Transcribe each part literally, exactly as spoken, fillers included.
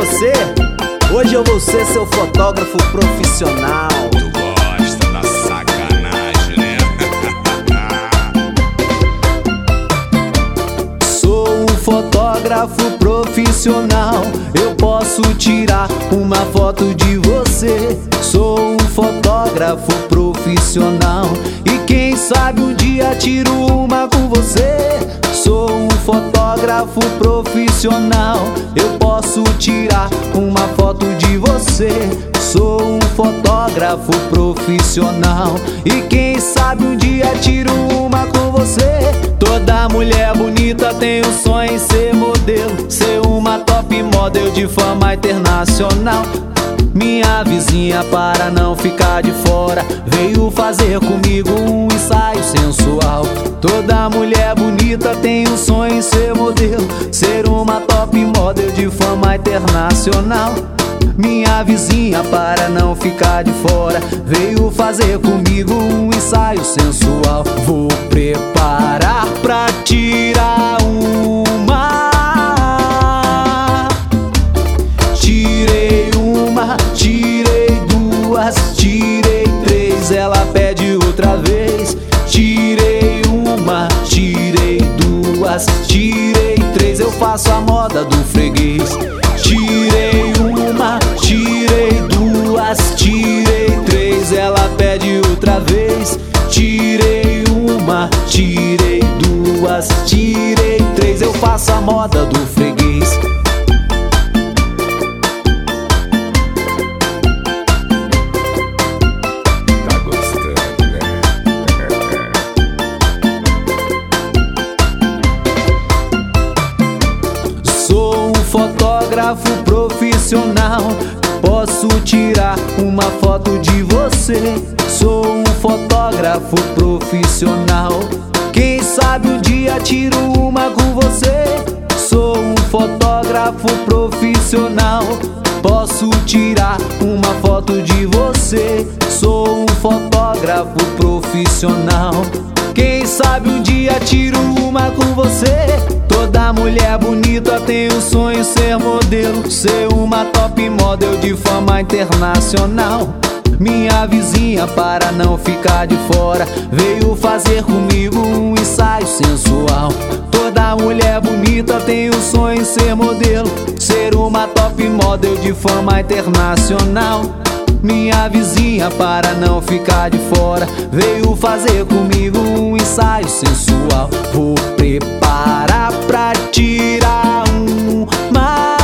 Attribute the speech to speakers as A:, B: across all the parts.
A: você? Hoje eu vou ser seu fotógrafo profissional.
B: Tu gosta da sacanagem, né?
A: Sou um fotógrafo profissional, eu posso tirar uma foto de você. Sou um fotógrafo profissional e quem sabe um dia tiro uma com você. Sou um fotógrafo profissional, eu posso tirar uma foto de você. Sou um fotógrafo profissional e quem sabe um dia tiro uma com você. Toda mulher bonita tem um sonho em ser modelo, ser uma top model de fama internacional. Minha vizinha, para não ficar de fora, veio fazer comigo um ensaio sensual. Toda mulher bonita tem um sonho em ser modelo, ser uma top model de fama internacional. Minha vizinha, para não ficar de fora, veio fazer comigo um ensaio sensual. Vou preparar pra tirar uma. Tirei uma, tirei duas, tirei três, ela pede outra vez. Tirei uma, tirei duas, tirei três, eu faço a moda do freguês. Tirei uma, tirei duas, tirei três, ela pede outra vez. Tirei uma, tirei duas, tirei três, eu faço a moda do freguês.
B: Tá gostando, né?
A: Sou um fotógrafo profissional, posso tirar uma foto de você. Sou um fotógrafo profissional, quem sabe um dia tiro uma com você. Sou um fotógrafo profissional, posso tirar uma foto de você. Sou um fotógrafo profissional, quem sabe um dia tiro uma com você. Toda mulher bonita tem um sonho ser modelo, ser uma top model de fama internacional. Minha vizinha, para não ficar de fora, veio fazer comigo um ensaio sensual. Toda mulher bonita tem um sonho em ser modelo, ser uma top model de fama internacional. Minha vizinha, para não ficar de fora, veio fazer comigo um ensaio sensual. Vou preparar pra tirar uma.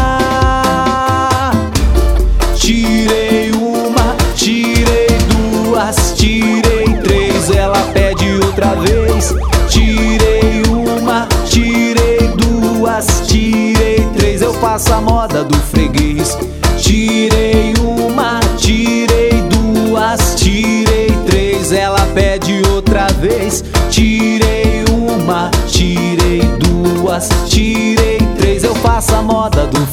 A: Tirei uma, tirei duas, tirei três, ela pede outra vez. Tirei uma, tirei duas, tirei três, eu faço a moda do freguês. Tirei uma, tirei duas, tirei três, ela pede outra vez. Tirei uma, tirei duas, tirei três, eu faço a moda do